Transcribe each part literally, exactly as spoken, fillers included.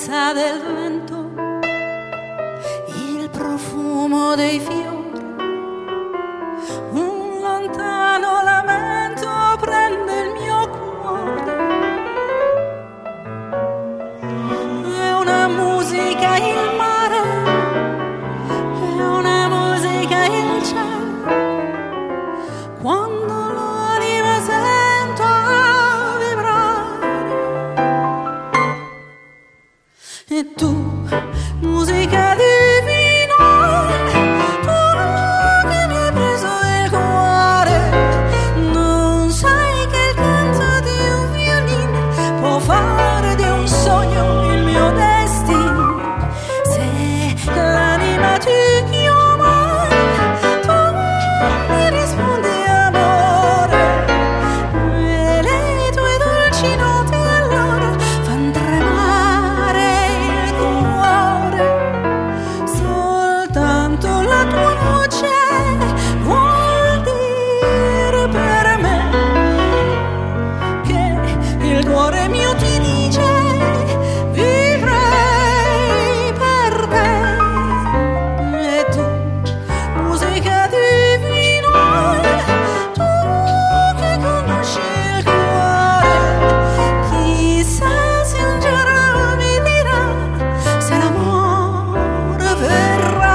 carezza del vento, il profumo dei fiori, un lontano lamento prende il mio cuore. È una musica il mare, è una musica il cielo, quando l'anima sento vibrare. E tu, musica divina, tu che mi hai preso il cuore, non sai che il canto di un violino può fare di un sogno il mio destino. Se l'anima ti chiama, tu mi rispondi amore, e le tue dolci note allora fan tremare il cuore. Soltanto la tua voce vuol dire per me che il cuore mio ti dice vivrei per te. E tu, musica divina, tu che conosci il cuore, chissà se un giorno mi dirà se l'amore verrà.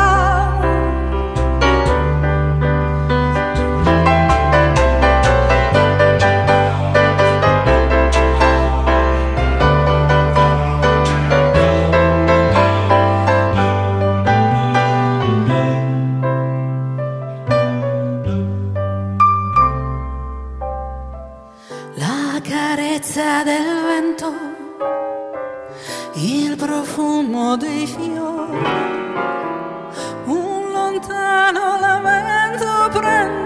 La carezza del vento, il profumo dei fiori, un lontano lamento prende